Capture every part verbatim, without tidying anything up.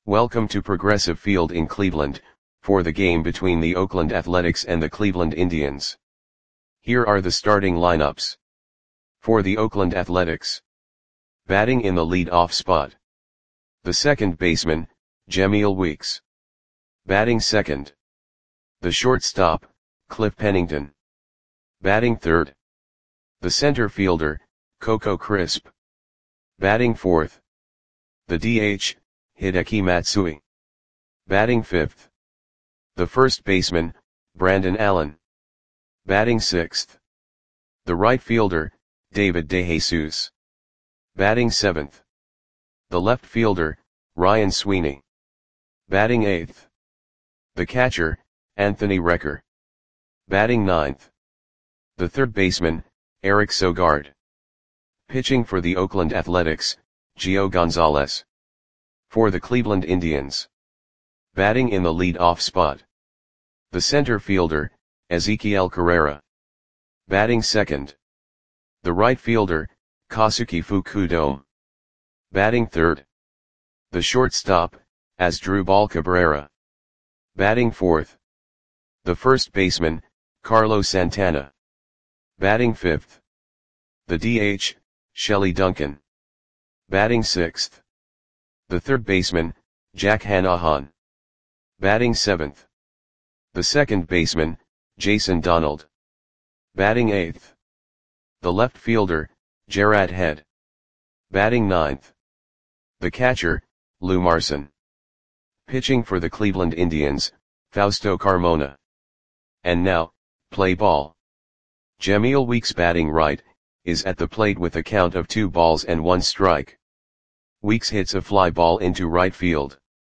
Welcome to Progressive Field in Cleveland, for the game between the Oakland Athletics and the Cleveland Indians. Here are the starting lineups. For the Oakland Athletics. Batting in the lead-off spot. The second baseman, Jemile Weeks. Batting second. The shortstop, Cliff Pennington. Batting third. The center fielder, Coco Crisp. Batting fourth. The D H, Hideki Matsui. Batting fifth. The first baseman, Brandon Allen. Batting sixth. The right fielder, David DeJesus. Batting seventh. The left fielder, Ryan Sweeney. Batting eighth. The catcher, Anthony Recker. Batting ninth. The third baseman, Eric Sogard. Pitching for the Oakland Athletics, Gio Gonzalez. For the Cleveland Indians. Batting in the lead-off spot. The center fielder, Ezequiel Carrera. Batting second. The right fielder, Kazuki Fukudome. Batting third. The shortstop, Asdrubal Cabrera. Batting fourth. The first baseman, Carlos Santana. Batting fifth. The D H, Shelley Duncan. Batting sixth. The third baseman, Jack Hanahan. Batting seventh. The second baseman, Jason Donald. Batting eighth. The left fielder, Jarrad Head. Batting ninth. The catcher, Lou Marson. Pitching for the Cleveland Indians, Fausto Carmona. And now, play ball. Jemile Weeks batting right, is at the plate with a count of two balls and one strike. Weeks hits a fly ball into right field.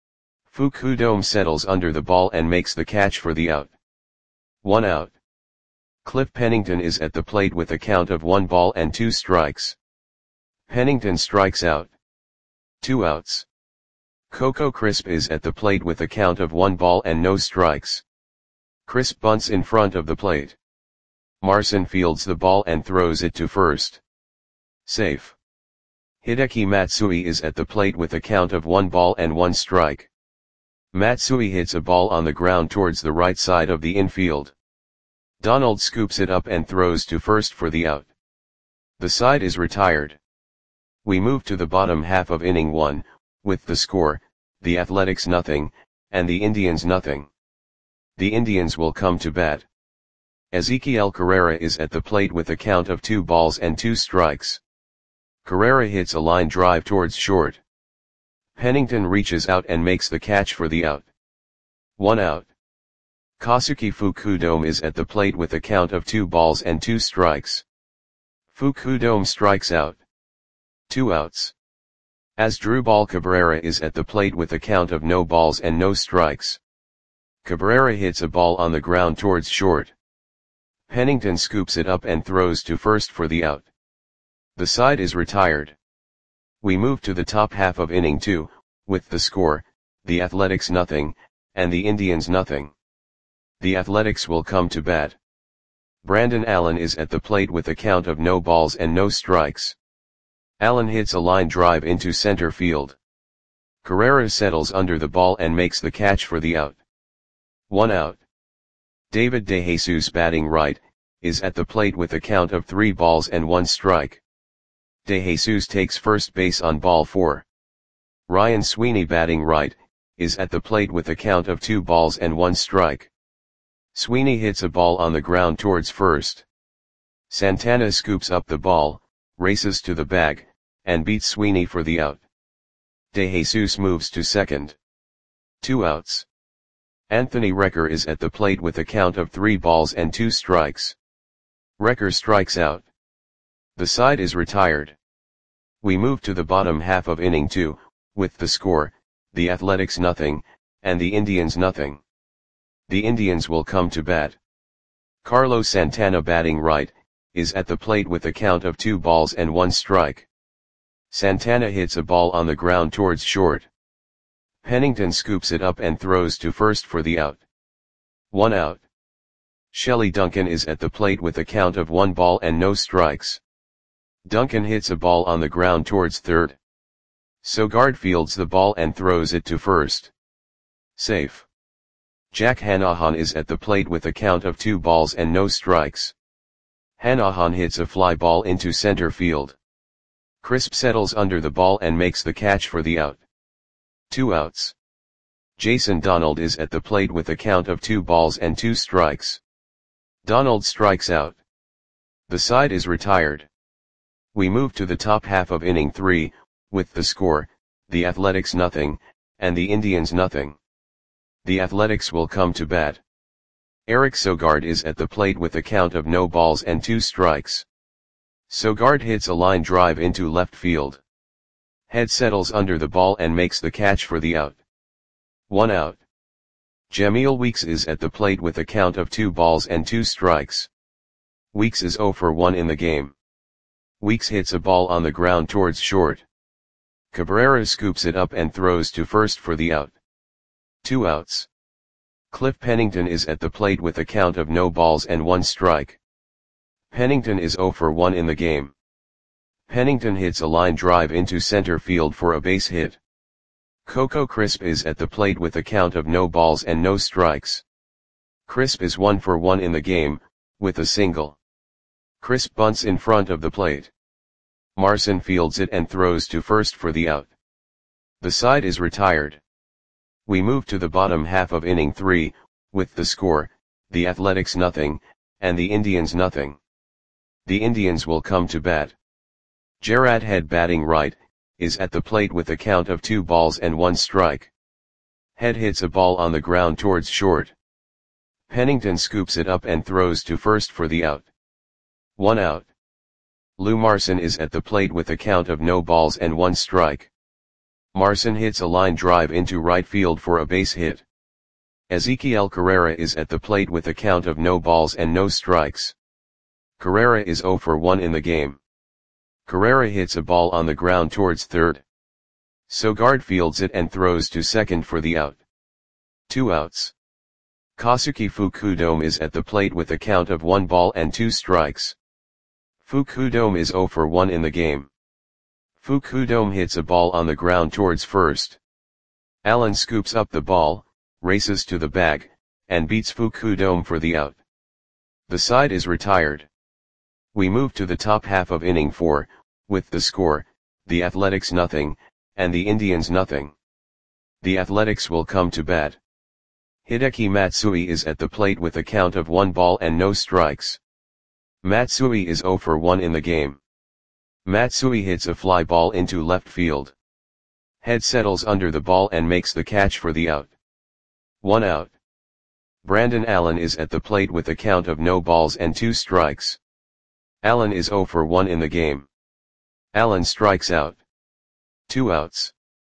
Fukudome settles under the ball and makes the catch for the out. One out. Cliff Pennington is at the plate with a count of one ball and two strikes. Pennington strikes out. Two outs. Coco Crisp is at the plate with a count of one ball and no strikes. Crisp bunts in front of the plate. Marson fields the ball and throws it to first. Safe. Hideki Matsui is at the plate with a count of one ball and one strike. Matsui hits a ball on the ground towards the right side of the infield. Donald scoops it up and throws to first for the out. The side is retired. We move to the bottom half of inning one, with the score, the Athletics nothing, and the Indians nothing. The Indians will come to bat. Ezequiel Carrera is at the plate with a count of two balls and two strikes. Carrera hits a line drive towards short. Pennington reaches out and makes the catch for the out. One out. Kazuki Fukudome is at the plate with a count of two balls and two strikes. Fukudome strikes out. Two outs. Asdrubal Cabrera is at the plate with a count of no balls and no strikes. Cabrera hits a ball on the ground towards short. Pennington scoops it up and throws to first for the out. The side is retired. We move to the top half of inning two, with the score, the Athletics nothing, and the Indians nothing. The Athletics will come to bat. Brandon Allen is at the plate with a count of no balls and no strikes. Allen hits a line drive into center field. Carrera settles under the ball and makes the catch for the out. One out. David DeJesus batting right, is at the plate with a count of three balls and one strike. DeJesus takes first base on ball four. Ryan Sweeney batting right, is at the plate with a count of two balls and one strike. Sweeney hits a ball on the ground towards first. Santana scoops up the ball, races to the bag, and beats Sweeney for the out. DeJesus moves to second. Two outs. Anthony Recker is at the plate with a count of three balls and two strikes. Recker strikes out. The side is retired. We move to the bottom half of inning two, with the score, the Athletics nothing, and the Indians nothing. The Indians will come to bat. Carlos Santana batting right, is at the plate with a count of two balls and one strike. Santana hits a ball on the ground towards short. Pennington scoops it up and throws to first for the out. One out. Shelley Duncan is at the plate with a count of one ball and no strikes. Duncan hits a ball on the ground towards third. Sogard fields the ball and throws it to first. Safe. Jack Hanahan is at the plate with a count of two balls and no strikes. Hanahan hits a fly ball into center field. Crisp settles under the ball and makes the catch for the out. Two outs. Jason Donald is at the plate with a count of two balls and two strikes. Donald strikes out. The side is retired. We move to the top half of inning three, with the score, the Athletics nothing, and the Indians nothing. The Athletics will come to bat. Eric Sogard is at the plate with a count of no balls and two strikes. Sogard hits a line drive into left field. Head settles under the ball and makes the catch for the out. One out. Jamil Weeks is at the plate with a count of two balls and two strikes. Weeks is oh for one in the game. Weeks hits a ball on the ground towards short. Cabrera scoops it up and throws to first for the out. Two outs. Cliff Pennington is at the plate with a count of no balls and one strike. Pennington is oh for one in the game. Pennington hits a line drive into center field for a base hit. Coco Crisp is at the plate with a count of no balls and no strikes. Crisp is one for one in the game, with a single. Crisp bunts in front of the plate. Marson fields it and throws to first for the out. The side is retired. We move to the bottom half of inning three, with the score, the Athletics nothing, and the Indians nothing. The Indians will come to bat. Gerard Head batting right, is at the plate with a count of two balls and one strike. Head hits a ball on the ground towards short. Pennington scoops it up and throws to first for the out. One out. Lou Marson is at the plate with a count of no balls and one strike. Marson hits a line drive into right field for a base hit. Ezequiel Carrera is at the plate with a count of no balls and no strikes. Carrera is oh for one in the game. Carrera hits a ball on the ground towards third. Sogard fields it and throws to second for the out. Two outs. Kazuki Fukudome is at the plate with a count of one ball and two strikes. Fukudome is oh for one in the game. Fukudome hits a ball on the ground towards first. Allen scoops up the ball, races to the bag, and beats Fukudome for the out. The side is retired. We move to the top half of inning four, with the score, the Athletics nothing, and the Indians nothing. The Athletics will come to bat. Hideki Matsui is at the plate with a count of one ball and no strikes. Matsui is oh for one in the game. Matsui hits a fly ball into left field. Head settles under the ball and makes the catch for the out. One out. Brandon Allen is at the plate with a count of no balls and two strikes. Allen is oh for one in the game. Allen strikes out. Two outs.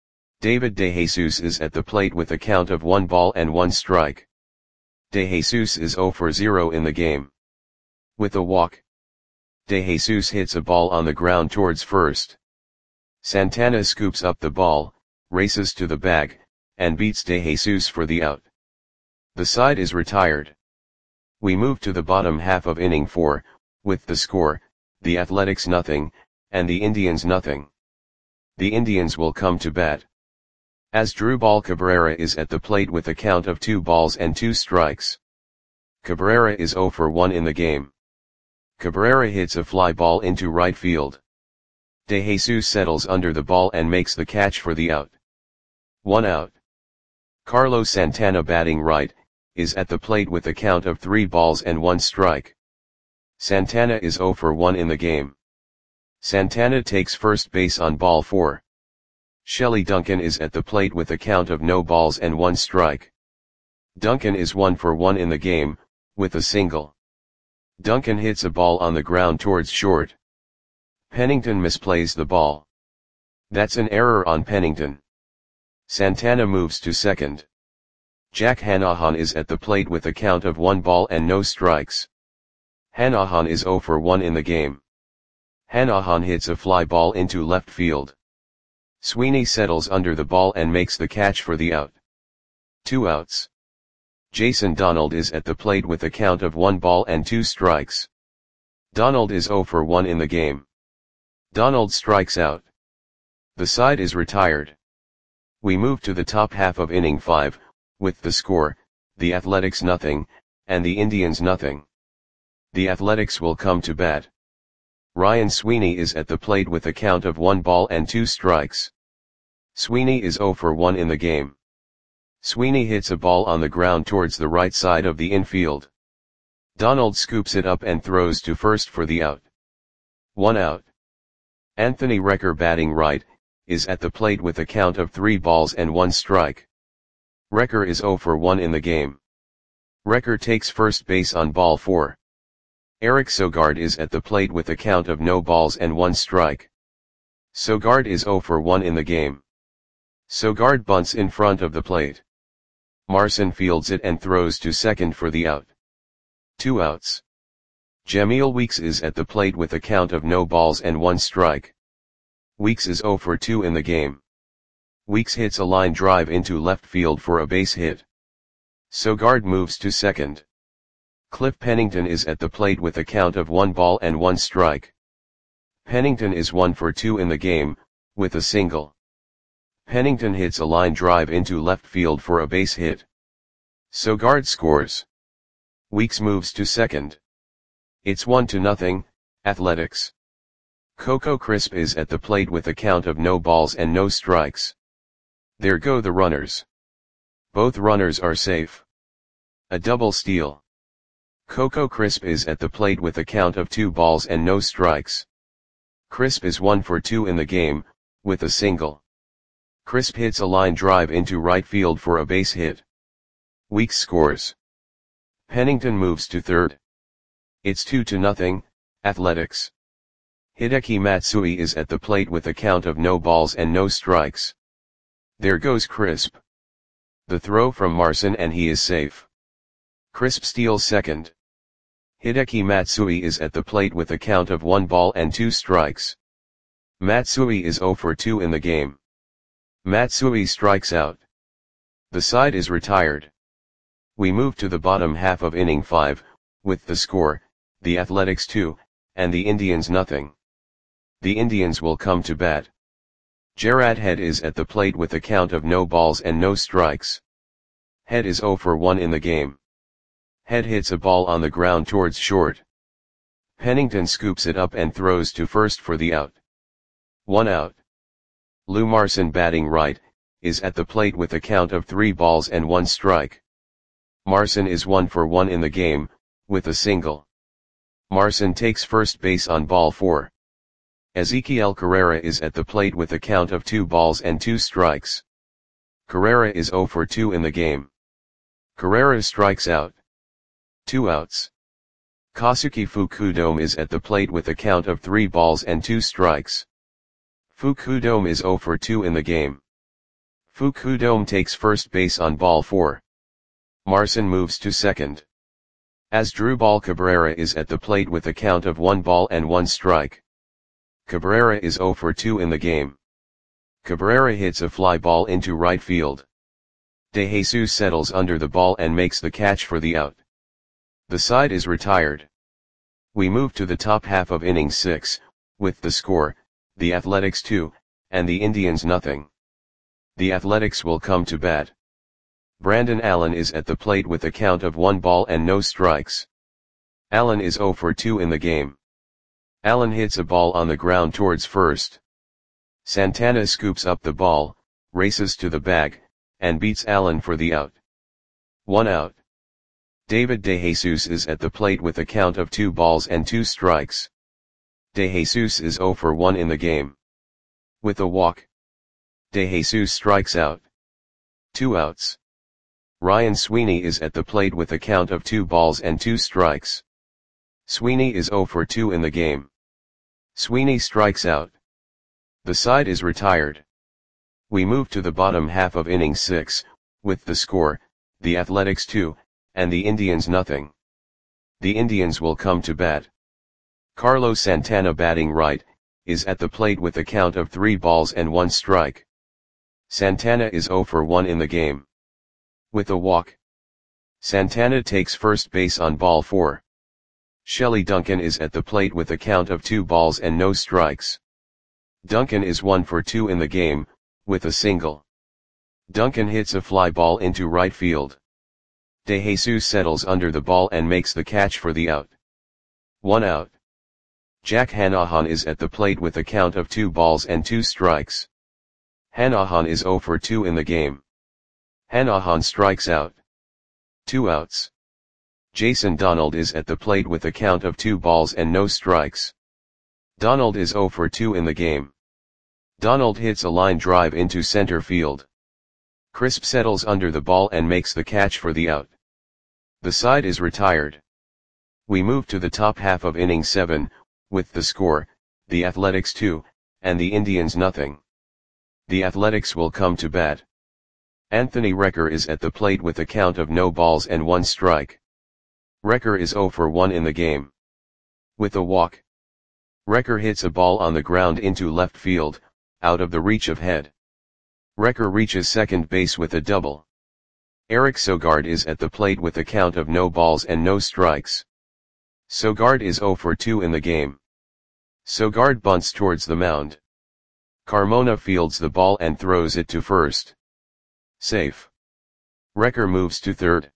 David DeJesus is at the plate with a count of one ball and one strike. DeJesus is oh for zero in the game. With a walk. DeJesus hits a ball on the ground towards first. Santana scoops up the ball, races to the bag, and beats DeJesus for the out. The side is retired. We move to the bottom half of inning four, with the score, the Athletics nothing, and the Indians nothing. The Indians will come to bat. Asdrubal Cabrera is at the plate with a count of two balls and two strikes. Cabrera is oh for one in the game. Cabrera hits a fly ball into right field. DeJesus settles under the ball and makes the catch for the out. One out. Carlos Santana batting right, is at the plate with a count of three balls and one strike. Santana is oh for one in the game. Santana takes first base on ball four. Shelley Duncan is at the plate with a count of no balls and one strike. Duncan is one for one in the game, with a single. Duncan hits a ball on the ground towards short. Pennington misplays the ball. That's an error on Pennington. Santana moves to second. Jack Hanahan is at the plate with a count of one ball and no strikes. Hanahan is oh for one in the game. Hanahan hits a fly ball into left field. Sweeney settles under the ball and makes the catch for the out. Two outs. Jason Donald is at the plate with a count of one ball and two strikes. Donald is oh for one in the game. Donald strikes out. The side is retired. We move to the top half of inning five, with the score, the Athletics nothing, and the Indians nothing. The Athletics will come to bat. Ryan Sweeney is at the plate with a count of one ball and two strikes. Sweeney is oh for one in the game. Sweeney hits a ball on the ground towards the right side of the infield. Donald scoops it up and throws to first for the out. One out. Anthony Recker, batting right, is at the plate with a count of three balls and one strike. Recker is oh for one in the game. Recker takes first base on ball four. Eric Sogard is at the plate with a count of no balls and one strike. Sogard is oh for one in the game. Sogard bunts in front of the plate. Marson fields it and throws to second for the out. Two outs. Jameel Weeks is at the plate with a count of no balls and one strike. Weeks is oh for two in the game. Weeks hits a line drive into left field for a base hit. Sogard moves to second. Cliff Pennington is at the plate with a count of one ball and one strike. Pennington is one for two in the game, with a single. Pennington hits a line drive into left field for a base hit. Sogard scores. Weeks moves to second. It's one to nothing, Athletics. Coco Crisp is at the plate with a count of no balls and no strikes. There go the runners. Both runners are safe. A double steal. Coco Crisp is at the plate with a count of two balls and no strikes. Crisp is one for two in the game, with a single. Crisp hits a line drive into right field for a base hit. Weeks scores. Pennington moves to third. It's two to nothing, Athletics. Hideki Matsui is at the plate with a count of no balls and no strikes. There goes Crisp. The throw from Marson and he is safe. Crisp steals second. Hideki Matsui is at the plate with a count of one ball and two strikes. Matsui is oh for two in the game. Matsui strikes out. The side is retired. We move to the bottom half of inning five, with the score, the Athletics two, and the Indians nothing. The Indians will come to bat. Gerard Head is at the plate with a count of no balls and no strikes. Head is oh for one in the game. Head hits a ball on the ground towards short. Pennington scoops it up and throws to first for the out. One out. Lou Marson, batting right, is at the plate with a count of three balls and one strike. Marson is one for one in the game, with a single. Marson takes first base on ball four. Ezekiel Carrera is at the plate with a count of two balls and two strikes. Carrera is oh for two in the game. Carrera strikes out. Two outs. Kazuki Fukudome is at the plate with a count of three balls and two strikes. Fukudome is oh for two in the game. Fukudome takes first base on ball four. Marson moves to second. Asdrubal Cabrera is at the plate with a count of one ball and one strike. Cabrera is oh for two in the game. Cabrera hits a fly ball into right field. De Jesus settles under the ball and makes the catch for the out. The side is retired. We move to the top half of inning six, with the score, the Athletics two, and the Indians nothing. The Athletics will come to bat. Brandon Allen is at the plate with a count of one ball and no strikes. Allen is oh for two in the game. Allen hits a ball on the ground towards first. Santana scoops up the ball, races to the bag, and beats Allen for the out. One out. David De Jesus is at the plate with a count of two balls and two strikes. De Jesus is oh for one in the game. With a walk. De Jesus strikes out. Two outs. Ryan Sweeney is at the plate with a count of two balls and two strikes. Sweeney is oh for two in the game. Sweeney strikes out. The side is retired. We move to the bottom half of inning six, with the score, the Athletics two, and the Indians nothing. The Indians will come to bat. Carlos Santana, batting right, is at the plate with a count of three balls and one strike. Santana is oh for one in the game. With a walk. Santana takes first base on ball four. Shelley Duncan is at the plate with a count of two balls and no strikes. Duncan is one for two in the game, with a single. Duncan hits a fly ball into right field. De Jesus settles under the ball and makes the catch for the out. One out. Jack Hanahan is at the plate with a count of two balls and two strikes. Hanahan is zero for two in the game. Hanahan strikes out. Two outs. Jason Donald is at the plate with a count of two balls and no strikes. Donald is zero for two in the game. Donald hits a line drive into center field. Crisp settles under the ball and makes the catch for the out. The side is retired. We move to the top half of inning seven, with the score, the Athletics two, and the Indians nothing. The Athletics will come to bat. Anthony Recker is at the plate with a count of no balls and one strike. Recker is zero for one in the game. With a walk. Recker hits a ball on the ground into left field, out of the reach of Head. Recker reaches second base with a double. Eric Sogard is at the plate with a count of no balls and no strikes. Sogard is zero for two in the game. Sogard bunts towards the mound. Carmona fields the ball and throws it to first. Safe. Recker moves to third.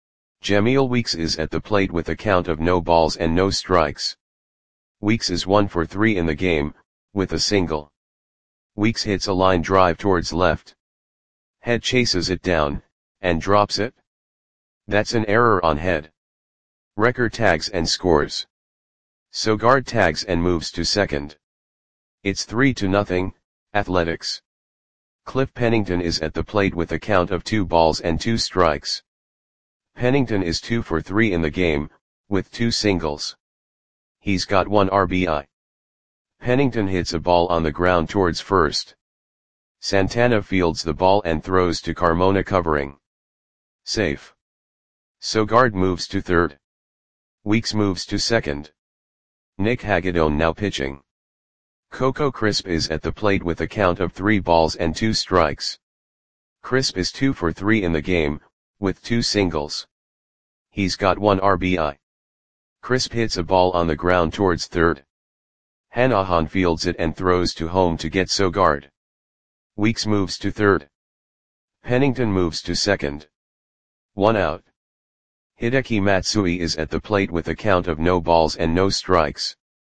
Jamil Weeks is at the plate with a count of no balls and no strikes. Weeks is one for three in the game, with a single. Weeks hits a line drive towards left. Head chases it down, and drops it. That's an error on Head. Recker tags and scores. Sogard tags and moves to second. It's three to nothing, Athletics. Cliff Pennington is at the plate with a count of two balls and two strikes. Pennington is two for three in the game, with two singles. He's got one R B I. Pennington hits a ball on the ground towards first. Santana fields the ball and throws to Carmona covering. Safe. Sogard moves to third. Weeks moves to second. Nick Hagedorn now pitching. Coco Crisp is at the plate with a count of three balls and two strikes. Crisp is two for three in the game, with two singles. He's got one R B I. Crisp hits a ball on the ground towards third. Hanahan fields it and throws to home to get Sogard. Weeks moves to third. Pennington moves to second. One out. Hideki Matsui is at the plate with a count of no balls and no strikes.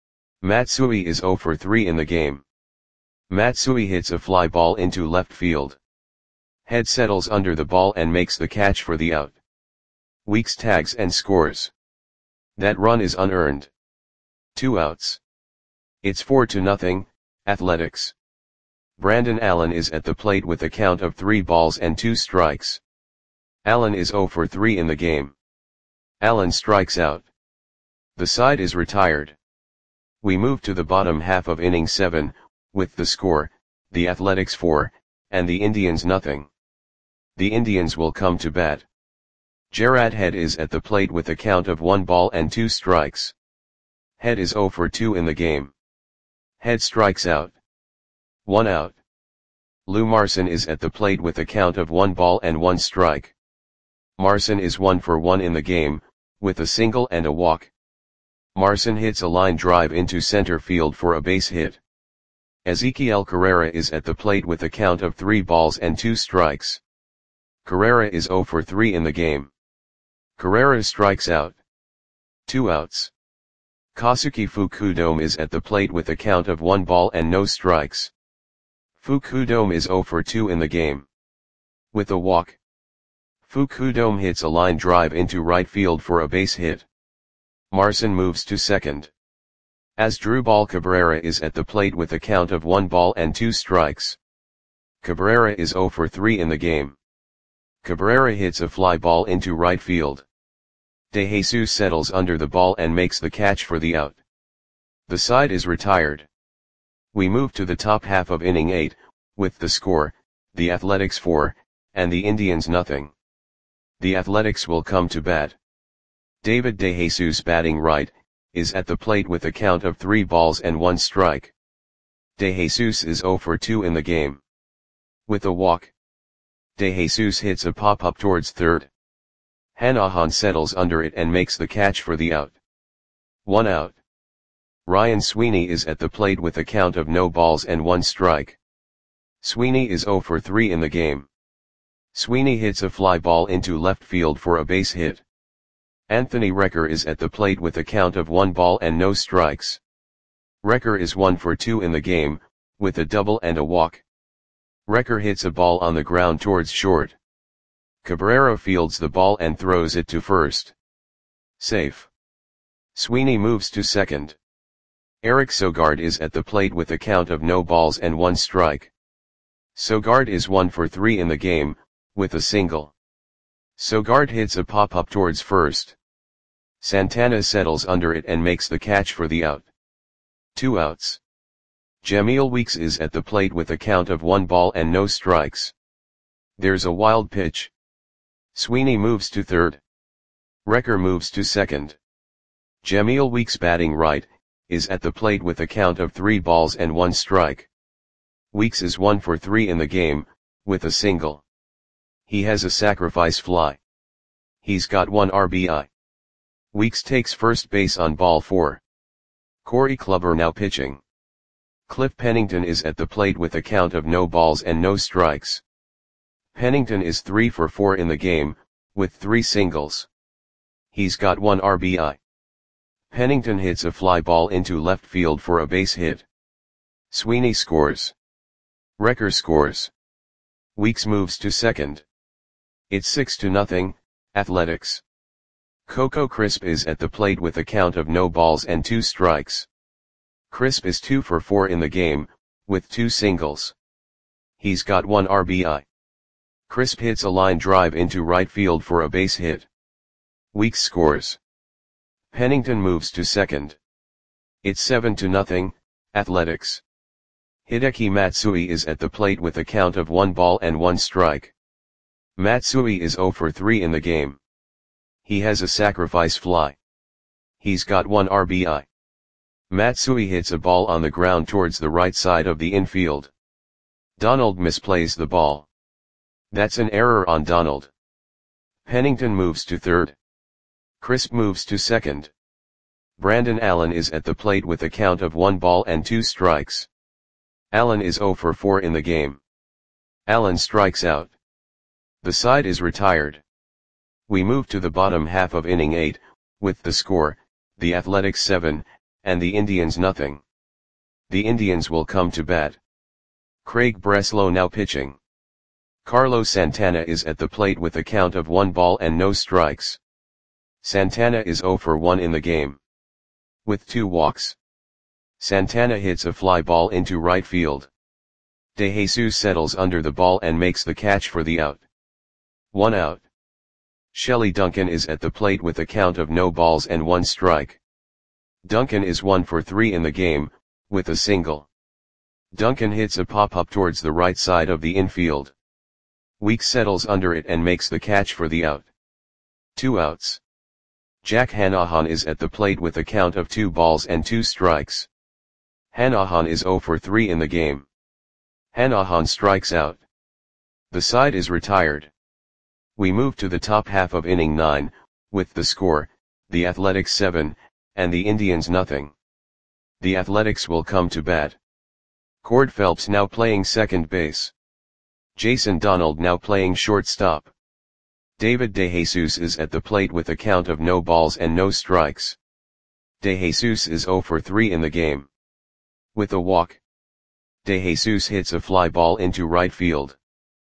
Matsui is zero for three in the game. Matsui hits a fly ball into left field. Head settles under the ball and makes the catch for the out. Weeks tags and scores. That run is unearned. Two outs. It's four to nothing, Athletics. Brandon Allen is at the plate with a count of three balls and two strikes. Allen is zero for three in the game. Allen strikes out. The side is retired. We move to the bottom half of inning seven, with the score, the Athletics four, and the Indians nothing. The Indians will come to bat. Gerard Head is at the plate with a count of one ball and two strikes. Head is zero for two in the game. Head strikes out. One out. Lou Marson is at the plate with a count of one ball and one strike. Marson is one for one in the game, with a single and a walk. Marson hits a line drive into center field for a base hit. Ezequiel Carrera is at the plate with a count of three balls and two strikes. Carrera is zero for three in the game. Carrera strikes out. Two outs. Kazuki Fukudome is at the plate with a count of one ball and no strikes. Fukudome is zero for two in the game. With a walk. Fukudome hits a line drive into right field for a base hit. Marson moves to second. Asdrubal Cabrera is at the plate with a count of one ball and two strikes. Cabrera is zero for three in the game. Cabrera hits a fly ball into right field. De Jesus settles under the ball and makes the catch for the out. The side is retired. We move to the top half of inning eight, with the score, the Athletics four, and the Indians nothing. The Athletics will come to bat. David De Jesus, batting right, is at the plate with a count of three balls and one strike. De Jesus is zero for two in the game. With a walk. De Jesus hits a pop-up towards third. Hanahan settles under it and makes the catch for the out. One out. Ryan Sweeney is at the plate with a count of no balls and one strike. Sweeney is zero for three in the game. Sweeney hits a fly ball into left field for a base hit. Anthony Recker is at the plate with a count of one ball and no strikes. Recker is one for two in the game, with a double and a walk. Recker hits a ball on the ground towards short. Cabrera fields the ball and throws it to first. Safe. Sweeney moves to second. Eric Sogard is at the plate with a count of no balls and one strike. Sogard is one for three in the game, with a single. Sogard hits a pop-up towards first. Santana settles under it and makes the catch for the out. Two outs. Jamil Weeks is at the plate with a count of one ball and no strikes. There's a wild pitch. Sweeney moves to third. Recker moves to second. Jamil Weeks, batting right, is at the plate with a count of three balls and one strike. Weeks is one for three in the game, with a single. He has a sacrifice fly. He's got one R B I. Weeks takes first base on ball four. Corey Kluber now pitching. Cliff Pennington is at the plate with a count of no balls and no strikes. Pennington is three for four in the game, with three singles. He's got one R B I. Pennington hits a fly ball into left field for a base hit. Sweeney scores. Recker scores. Weeks moves to second. It's six to nothing, Athletics. Coco Crisp is at the plate with a count of no balls and two strikes. Crisp is two for four in the game, with two singles. He's got one R B I. Crisp hits a line drive into right field for a base hit. Weeks scores. Pennington moves to second. It's seven to nothing, Athletics. Hideki Matsui is at the plate with a count of one ball and one strike. Matsui is zero for three in the game. He has a sacrifice fly. He's got one R B I. Matsui hits a ball on the ground towards the right side of the infield. Donald misplays the ball. That's an error on Donald. Pennington moves to third. Crisp moves to second. Brandon Allen is at the plate with a count of one ball and two strikes. Allen is zero for four in the game. Allen strikes out. The side is retired. We move to the bottom half of inning eight, with the score, the Athletics seven, and the Indians nothing. The Indians will come to bat. Craig Breslow now pitching. Carlos Santana is at the plate with a count of one ball and no strikes. Santana is zero for one in the game. With two walks. Santana hits a fly ball into right field. De Jesus settles under the ball and makes the catch for the out. One out. Shelley Duncan is at the plate with a count of no balls and one strike. Duncan is one for three in the game, with a single. Duncan hits a pop-up towards the right side of the infield. Weeks settles under it and makes the catch for the out. Two outs. Jack Hanahan is at the plate with a count of two balls and two strikes. Hanahan is zero for three in the game. Hanahan strikes out. The side is retired. We move to the top half of inning nine, with the score, the Athletics seven, and the Indians nothing. The Athletics will come to bat. Cord Phelps now playing second base. Jason Donald now playing shortstop. David De Jesus is at the plate with a count of no balls and no strikes. De Jesus is zero for three in the game. With a walk. De Jesus hits a fly ball into right field.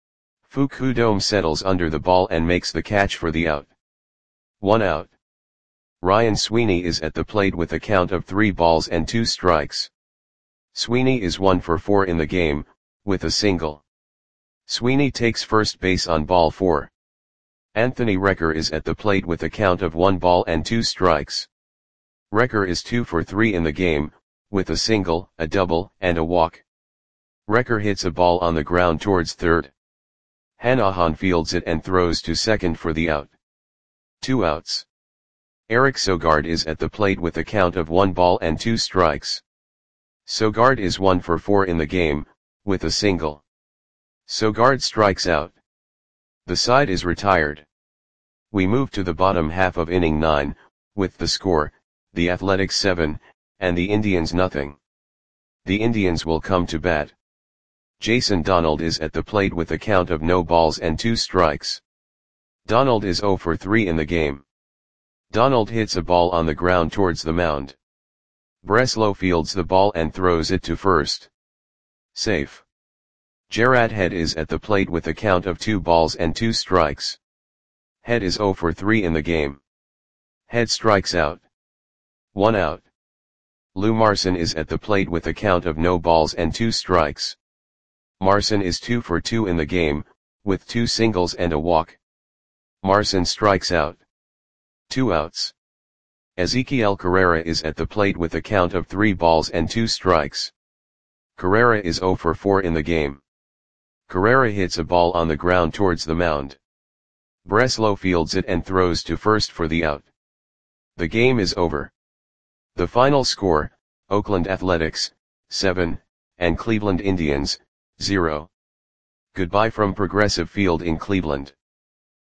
Fukudome settles under the ball and makes the catch for the out. One out. Ryan Sweeney is at the plate with a count of three balls and two strikes. Sweeney is one for four in the game, with a single. Sweeney takes first base on ball four. Anthony Recker is at the plate with a count of one ball and two strikes. Recker is two for three in the game, with a single, a double, and a walk. Recker hits a ball on the ground towards third. Hanahan fields it and throws to second for the out. Two outs. Eric Sogard is at the plate with a count of one ball and two strikes. Sogard is one for four in the game, with a single. Sogard strikes out. The side is retired. We move to the bottom half of inning nine, with the score, the Athletics seven, and the Indians nothing. The Indians will come to bat. Jason Donald is at the plate with a count of no balls and two strikes. Donald is zero for three in the game. Donald hits a ball on the ground towards the mound. Breslow fields the ball and throws it to first. Safe. Gerard Head is at the plate with a count of two balls and two strikes. Head is zero for three in the game. Head strikes out. One out. Lou Marson is at the plate with a count of no balls and two strikes. Marson is two for two in the game, with two singles and a walk. Marson strikes out. Two outs. Ezequiel Carrera is at the plate with a count of three balls and two strikes. Carrera is zero for four in the game. Carrera hits a ball on the ground towards the mound. Breslow fields it and throws to first for the out. The game is over. The final score, Oakland Athletics, seven, and Cleveland Indians, zero. Goodbye from Progressive Field in Cleveland.